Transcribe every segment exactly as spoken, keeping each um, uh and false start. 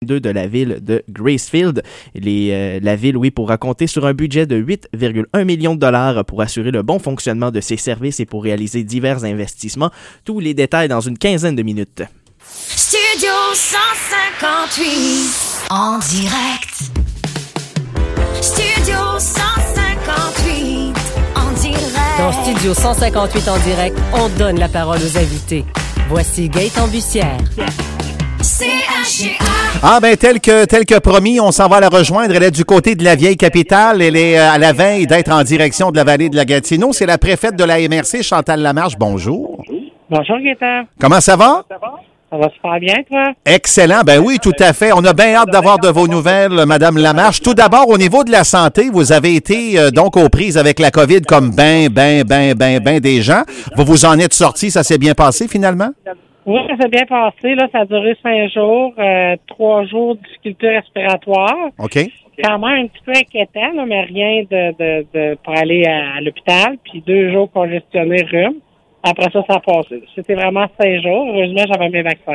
de la ville de Gracefield. Les, euh, la ville, oui, pourra compter sur un budget de huit virgule un millions de dollars pour assurer le bon fonctionnement de ses services et pour réaliser divers investissements. Tous les détails dans une quinzaine de minutes. Studio cent cinquante-huit en direct. Studio cent cinquante-huit en direct. Dans Studio cent cinquante-huit en direct, on donne la parole aux invités. Voici Gaëtan Bussière. C H G A. Ah ben tel que tel que promis, on s'en va la rejoindre. Elle est du côté de la vieille capitale. Elle est à la veille d'être en direction de la vallée de la Gatineau. C'est la préfète de la M R C, Chantal Lamarche. Bonjour. Bonjour, Gaëtan. Comment ça va? Ça va? Ça va super bien, toi? Excellent. Ben oui, tout à fait. On a bien hâte d'avoir de vos nouvelles, Madame Lamarche. Tout d'abord, au niveau de la santé, vous avez été euh, donc aux prises avec la COVID comme ben, ben, ben, ben, ben des gens. Vous vous en êtes sortis. Ça s'est bien passé, finalement? Oui, ça s'est bien passé. Là, ça a duré cinq jours, euh, trois jours de difficultés respiratoires. OK. Quand même un petit peu inquiétant, là, mais rien de, de, de pour aller à, à l'hôpital. Puis deux jours congestionnés, rhume. Après ça, ça a passé. C'était vraiment cinq jours. Heureusement, j'avais mes vaccins.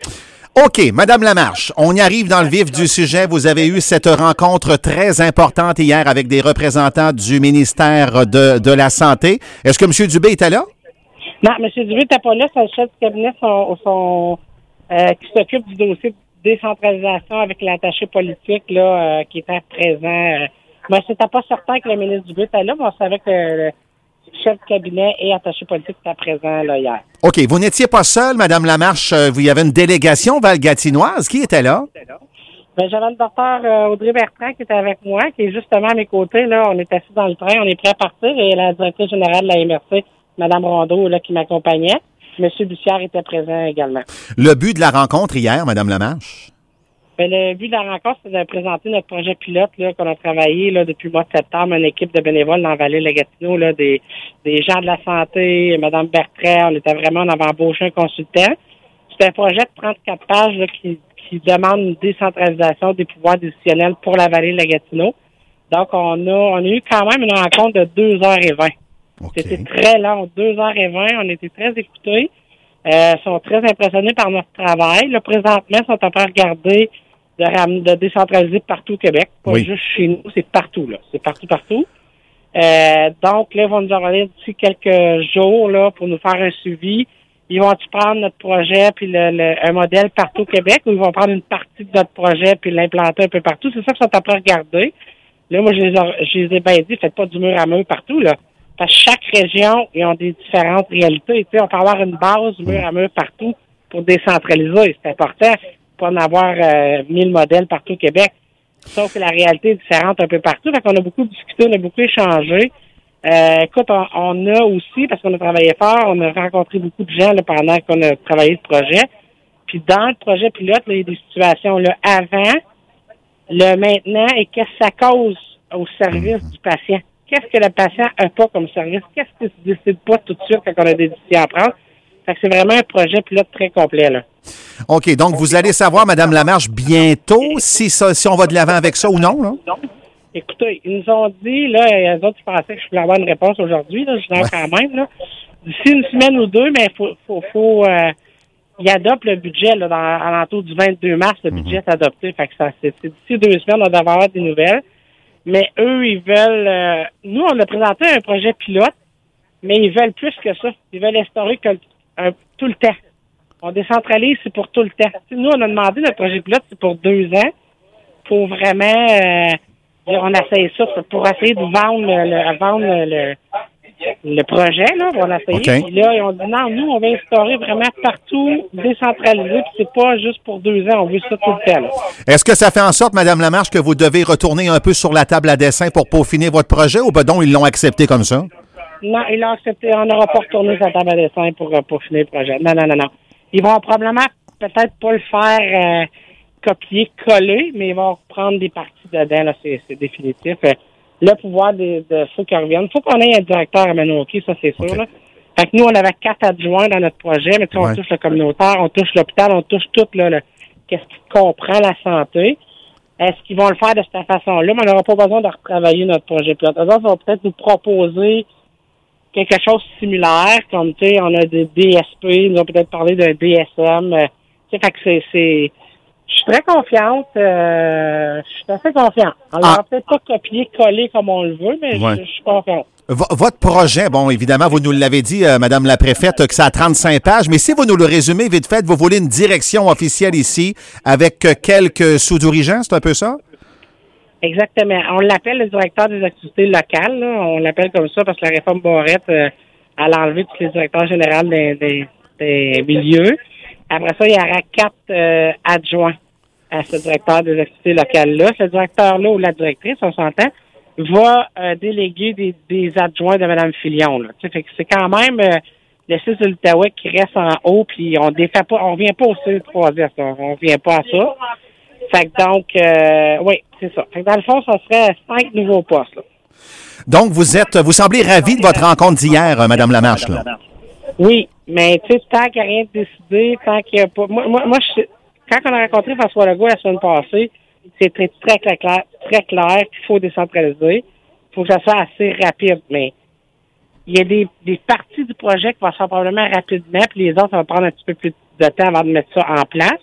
OK, Madame Lamarche, on y arrive dans le vif du sujet. Vous avez eu cette rencontre très importante hier avec des représentants du ministère de, de la Santé. Est-ce que M. Dubé était là? Non, M. Dubé n'était pas là. C'est le chef du cabinet son, son, euh, qui s'occupe du dossier de décentralisation avec l'attaché politique là, euh, qui était présent. Euh, mais c'était pas certain que le ministre Dubé était là, mais on savait que le chef de cabinet et attaché politique était présent là, hier. OK. Vous n'étiez pas seul, Mme Lamarche. Il y avait une délégation val-gatinoise. Qui était là? Ben, j'avais le docteur euh, Audrey Bertrand qui était avec moi, qui est justement à mes côtés. Là, on est assis dans le train, on est prêt à partir. Et la directrice générale de la M R C, Mme Rondeau, là, qui m'accompagnait. M. Bussière était présent également. Le but de la rencontre hier, Mme Lamarche? Ben, le but de la rencontre, c'est de présenter notre projet pilote là, qu'on a travaillé là, depuis le mois de septembre, une équipe de bénévoles dans la vallée de la Gatineau, là, des, des gens de la santé, Mme Bertrand, on était vraiment, on avait embauché un consultant. C'est un projet de trente-quatre pages là, qui, qui demande une décentralisation des pouvoirs décisionnels pour la vallée de la Gatineau. Donc, on a, on a eu quand même une rencontre de deux heures vingt. Okay. C'était très long, deux heures vingt. On était très écoutés. Euh, sont très impressionnés par notre travail. Là, présentement, ils sont en train de regarder de, de décentraliser partout au Québec. Pas oui. juste chez nous, c'est partout, là. C'est partout, partout. Euh, donc, là, ils vont nous envoyer d'ici quelques jours, là, pour nous faire un suivi. Ils vont-tu prendre notre projet puis le, le, un modèle partout au Québec ou ils vont prendre une partie de notre projet puis l'implanter un peu partout? C'est ça qu'ils sont en train de regarder. Là, moi, je les, ai, je les ai bien dit, faites pas du mur à mur partout, là. Parce que chaque région, ils ont des différentes réalités. Tu sais, on peut avoir une base mur à mur partout pour décentraliser. C'est important pour en avoir euh, mille modèles partout au Québec. Sauf que la réalité est différente un peu partout. Fait qu'on a beaucoup discuté, on a beaucoup échangé. Euh, écoute, on, on a aussi, parce qu'on a travaillé fort, on a rencontré beaucoup de gens là, pendant qu'on a travaillé le projet. Puis dans le projet pilote, là, il y a des situations là, avant, le maintenant et qu'est-ce que ça cause au service du patient. Qu'est-ce que le patient n'a pas comme service? Qu'est-ce qui ne se décide pas tout de suite quand on a des décisions à prendre? Fait que c'est vraiment un projet pilote très complet, là. OK. Donc, vous allez savoir, Mme Lamarche, bientôt si, ça, si on va de l'avant avec ça ou non, là? Non. Écoutez, ils nous ont dit, là, eux autres, ils pensaient que je voulais avoir une réponse aujourd'hui, là. Je dis non, quand même, là. D'ici une semaine ou deux, mais il faut, faut, faut, euh, ils adoptent le budget, là, dans, à l'entour du vingt-deux mars, le budget mm-hmm. est adopté. Fait que ça, c'est, c'est d'ici deux semaines, on devrait avoir des nouvelles. Mais eux, ils veulent... Euh, nous, on a présenté un projet pilote, mais ils veulent plus que ça. Ils veulent instaurer que, un, tout le temps. On décentralise, c'est pour tout le temps. T'sais, nous, on a demandé notre projet pilote, c'est pour deux ans, pour vraiment... Euh, on essaye ça, c'est pour essayer de vendre le, le, vendre le, le projet, là. On a essayé. Okay. Puis là, ils ont dit, non, nous, on va instaurer vraiment partout, décentralisé, puis c'est pas juste pour deux ans, on veut ça tout le temps, là. Est-ce que ça fait en sorte, Mme Lamarche, que vous devez retourner un peu sur la table à dessin pour peaufiner votre projet, ou ben donc ils l'ont accepté comme ça? Non, ils l'ont accepté. On n'aura pas retourné sur la table à dessin pour euh, peaufiner le projet. Non, non, non, non. Ils vont probablement peut-être pas le faire euh, copier-coller, mais ils vont reprendre des parties dedans, là, c'est, c'est définitif. Euh, le pouvoir de, de ceux qui reviennent. Il faut qu'on ait un directeur à Maniwaki, ça c'est sûr. Okay. Là. Fait que nous, on avait quatre adjoints dans notre projet, mais tu sais, on ouais. touche le communautaire, on touche l'hôpital, on touche tout, là, le, qu'est-ce qui comprend la santé. Est-ce qu'ils vont le faire de cette façon-là? Mais on n'aura pas besoin de retravailler notre projet pilote. Eux autres vont peut-être nous proposer quelque chose de similaire, comme, tu sais, on a des D S P, ils nous ont peut-être parlé d'un D S M. Euh, tu sais, fait que c'est, c'est, Je suis très confiante. Euh, je suis assez confiante. On ne Ah. l'a peut-être pas copié-collé comme on le veut, mais Ouais. je, je suis confiante. V- votre projet, bon, évidemment, vous nous l'avez dit, euh, Madame la préfète, que ça a trente-cinq pages, mais si vous nous le résumez vite fait, vous voulez une direction officielle ici avec euh, quelques sous-dirigeants, c'est un peu ça? Exactement. On l'appelle le directeur des activités locales. Là. On l'appelle comme ça parce que la réforme Barrette, euh, elle a enlevé tous les directeurs généraux des, des, des milieux. Après ça, il y aura quatre euh, adjoints à ce directeur des activités locales-là. Ce directeur-là ou la directrice, on s'entend, va euh, déléguer des, des adjoints de Mme Filion. Là. Tu sais, fait que c'est quand même euh, le six de l'Outaouais qui reste en haut, puis on défait pas, on revient pas au C trois S, là. On revient pas à ça. Fait que donc, euh, oui, c'est ça. Fait que dans le fond, ça serait cinq nouveaux postes. Là. Donc, vous êtes, vous semblez ravi de votre rencontre d'hier, euh, Madame Lamarche, là. Oui, mais tu sais, tant qu'il n'y a rien de décidé, tant qu'il n'y a pas... Moi, moi, moi je... quand on a rencontré François Legault la semaine passée, c'est très, très, très clair, très clair qu'il faut décentraliser. Il faut que ça soit assez rapide, mais il y a des, des parties du projet qui vont se faire probablement rapidement, puis les autres, ça va prendre un petit peu plus de temps avant de mettre ça en place.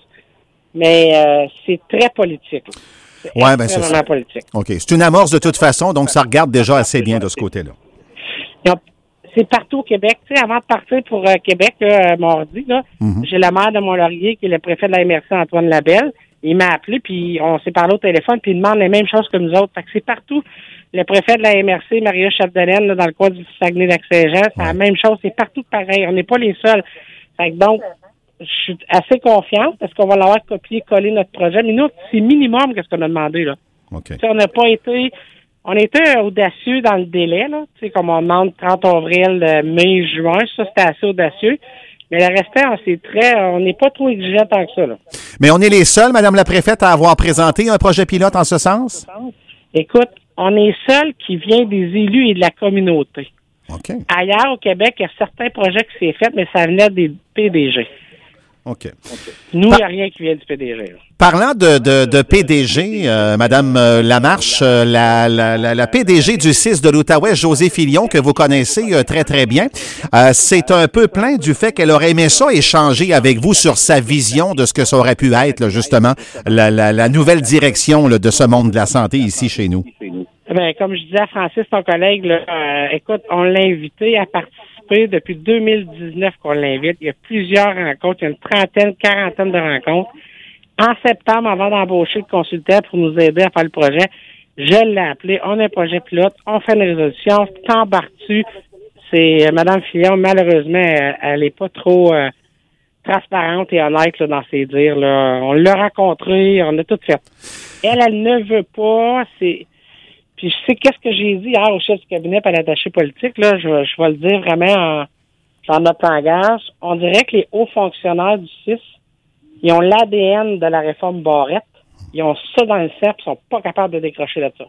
Mais euh, c'est très politique. Là. C'est Ouais, ben, c'est extrêmement ça. politique. OK. C'est une amorce de toute façon, donc ça regarde déjà assez bien de ce côté-là. Ils ont- C'est partout au Québec. Tu sais, avant de partir pour euh, Québec, là, euh, mardi, là, Mhm. j'ai le maire de Mont-Laurier, qui est le préfet de la M R C, Antoine Labelle. Il m'a appelé, puis on s'est parlé au téléphone, puis il demande les mêmes choses que nous autres. Fait que c'est partout. Le préfet de la M R C, Mario Chapdelaine, là, dans le coin du Saguenay-Lac-Saint-Jean, c'est la même chose. C'est partout pareil. On n'est pas les seuls. Fait que donc, je suis assez confiante parce qu'on va l'avoir copié-collé notre projet. Mais nous, c'est minimum qu'est-ce qu'on a demandé, là. OK. Tu sais, on n'a pas été... On était audacieux dans le délai, là. Tu sais, comme on demande trente avril, euh, mai, juin, ça, c'était assez audacieux. Mais le restant, c'est très... On n'est pas trop exigeant tant que ça, là. Mais on est les seuls, Madame la préfète, à avoir présenté un projet pilote en ce sens? Écoute, on est seul qui vient des élus et de la communauté. OK. Ailleurs, au Québec, il y a certains projets qui s'est fait, mais ça venait des P D G. OK. Nous, il n'y a rien qui vient du P D G, là. Parlant de, de, de P D G, euh, Madame euh, Lamarche, euh, la, la, la, la P D G du C I S de l'Outaouais, Josée Filion, que vous connaissez euh, très, très bien, euh, c'est un peu plein du fait qu'elle aurait aimé ça échanger avec vous sur sa vision de ce que ça aurait pu être, là, justement, la, la, la nouvelle direction là, de ce monde de la santé ici chez nous. Ben, comme je disais à Francis, ton collègue, là, euh, écoute, on l'a invité à participer depuis deux mille dix-neuf qu'on l'invite. Il y a plusieurs rencontres, il y a une trentaine, quarantaine de rencontres. En septembre, avant d'embaucher le consultant pour nous aider à faire le projet, je l'ai appelé, on a un projet pilote, on fait une résolution, t'embarques-tu? C'est euh, Mme Fillon, malheureusement, elle n'est pas trop euh, transparente et honnête là, dans ses dires. Là. On l'a rencontré, on a tout fait. Elle, elle ne veut pas, c'est... Puis je sais qu'est-ce que j'ai dit hier au chef du cabinet et à l'attaché politique, là, je, je vais le dire vraiment en, dans notre langage. On dirait que les hauts fonctionnaires du C I S, ils ont l'A D N de la réforme Barrette. Ils ont ça dans le cerf, ils sont pas capables de décrocher de ça.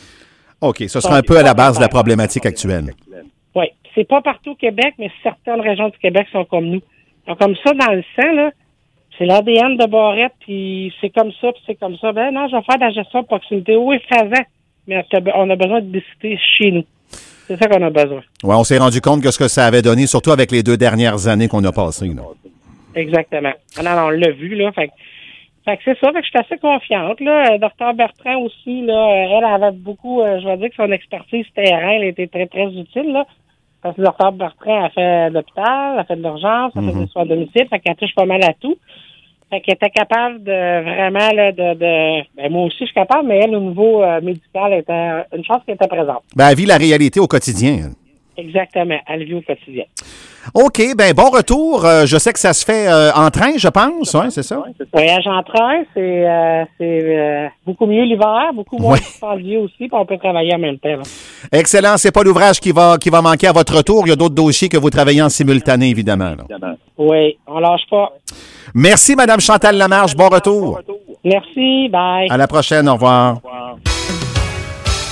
OK, ce sera un peu à la base de la problématique actuelle. Oui. C'est pas partout au Québec, mais certaines régions du Québec sont comme nous. Ils sont comme ça dans le sang, là. C'est l'A D N de Barrette, puis c'est comme ça, puis c'est comme ça. Ben non, je vais faire de la gestion de proximité. Oui, faisant. Mais on a besoin de décider chez nous. C'est ça qu'on a besoin. Oui, on s'est rendu compte que ce que ça avait donné, surtout avec les deux dernières années qu'on a passées. Là. Exactement. Ah non, non, on l'a vu, là. Fait, fait que c'est ça, fait que je suis assez confiante, là. Docteur Bertrand aussi, là, elle avait beaucoup, euh, je vais dire que son expertise terrain, elle était très, très utile, là. Parce que le docteur Bertrand a fait l'hôpital, a fait de l'urgence, a Mm-hmm. fait des soins à domicile, fait qu'elle touche pas mal à tout. Fait qu'elle était capable de vraiment, là, de, de ben, moi aussi, je suis capable, mais elle, au niveau euh, médical, elle était une chance qu'elle était présente. Ben, elle vit la réalité au quotidien. Exactement. Elle vit au quotidien. OK, ben bon retour. Euh, je sais que ça se fait euh, en train, je pense. Oui, c'est ça? Voyage en train, c'est euh, c'est euh, beaucoup mieux l'hiver, beaucoup moins Ouais. dispendieux aussi, puis on peut travailler en même temps. Là. Excellent. C'est pas l'ouvrage qui va, qui va manquer à votre retour. Il y a d'autres dossiers que vous travaillez en simultané, évidemment. là. Oui, on lâche pas. Merci, Madame Chantal Lamarche. Bon retour. Merci, bye. À la prochaine. Au revoir. Au revoir.